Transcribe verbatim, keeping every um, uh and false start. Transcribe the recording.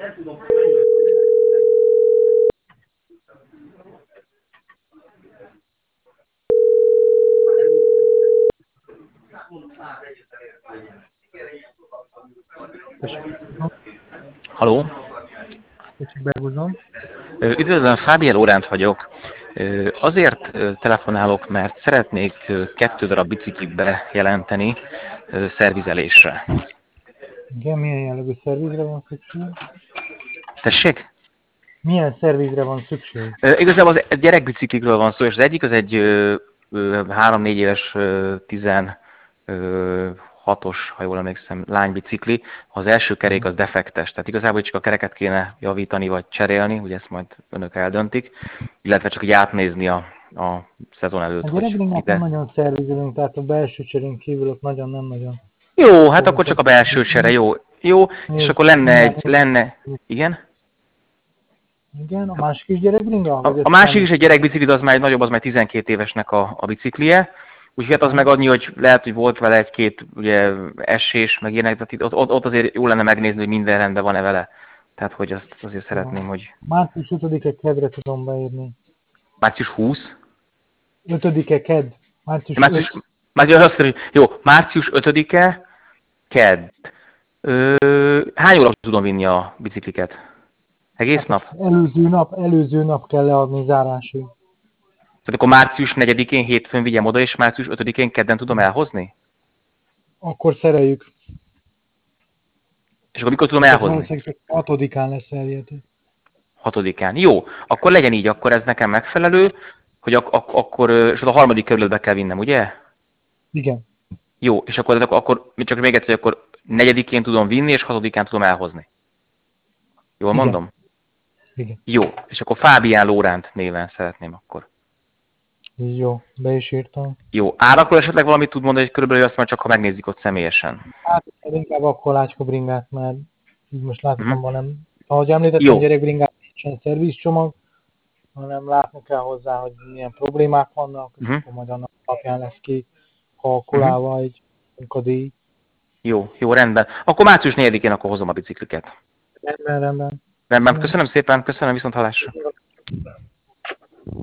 Haló? Kicsit behúzom. Ö, Üdvözlöm, Fábián Lóránt vagyok. Ö, Azért ö, telefonálok, mert szeretnék ö, kettő darab biciklit bejelenteni ö, szervizelésre. Igen, milyen jellegű szervizre van szükség? Tessék? Milyen szervizre van szükség? Ö, Igazából az gyerekbiciklikről van szó, és az egyik az egy ö, ö, három-négy éves ö, tizenhatos, ha jól emlékszem, lánybicikli. Az első kerék az defektes, tehát igazából csak a kereket kéne javítani vagy cserélni, ugye ezt majd önök eldöntik, illetve csak így átnézni a, a szezon előtt, A hogy gyerekbringát nem ide. nagyon szervizelünk, tehát a belső cserén kívül ott nagyon nem nagyon. Jó, hát akkor csak a belső csere, jó. Jó, és akkor lenne egy, lenne, igen? Igen, a másik is gyerekbringa? A, a másik is egy gyerekbicikli, de az már egy nagyobb, az már tizenkét évesnek a, a biciklije. Úgyhogy hát az meg annyi, hogy lehet, hogy volt vele egy-két ugye, esés, meg ilyenek, tehát itt, ott, ott azért jó lenne megnézni, hogy minden rendben van-e vele. Tehát, hogy azt azért szeretném, hogy... Március ötödike kedre tudom beírni. Március huszadika? ötödike kedd. Március Március, március, azt mondom, hogy jó, március ötödike kedd. Ö, hány óra tudom vinni a bicikliket? Egész nap? Előző nap, előző nap kell leadni zárásig. Tehát akkor március negyedikén hétfőn vigyem oda, és március ötödikén kedden tudom elhozni? Akkor szereljük. És akkor mikor tudom elhozni? Csak hatodikán lesz elérhető. hatodikán. Jó, akkor legyen így, akkor ez nekem megfelelő, hogy ak- ak- akkor, és a harmadik kerületbe kell vinnem, ugye? Igen. Jó, és akkor, akkor csak még egyszer, hogy akkor negyedikén tudom vinni, és hatodikán tudom elhozni. Jól Igen. mondom? Igen. Jó, és akkor Fábián Lóránt néven szeretném akkor. Jó, be is írtam. Jó, árakról esetleg valamit tud mondani, hogy körülbelül azt már csak, ha megnézik ott személyesen. Hát inkább akkor lácska bringát, mert így most láttam, Uh-huh. van nem. Ahogy említettem, gyerekbringát nincsen szervizcsomag, hanem látni kell hozzá, hogy milyen problémák vannak, és uh-huh. akkor majd annak alapján lesz ki kalkulálva uh-huh. egy munkadíj. Jó, jó, rendben. Akkor március negyedikén akkor hozom a bicikliket. Rendben, rendben. Rendben, köszönöm szépen, köszönöm, viszont hallásra.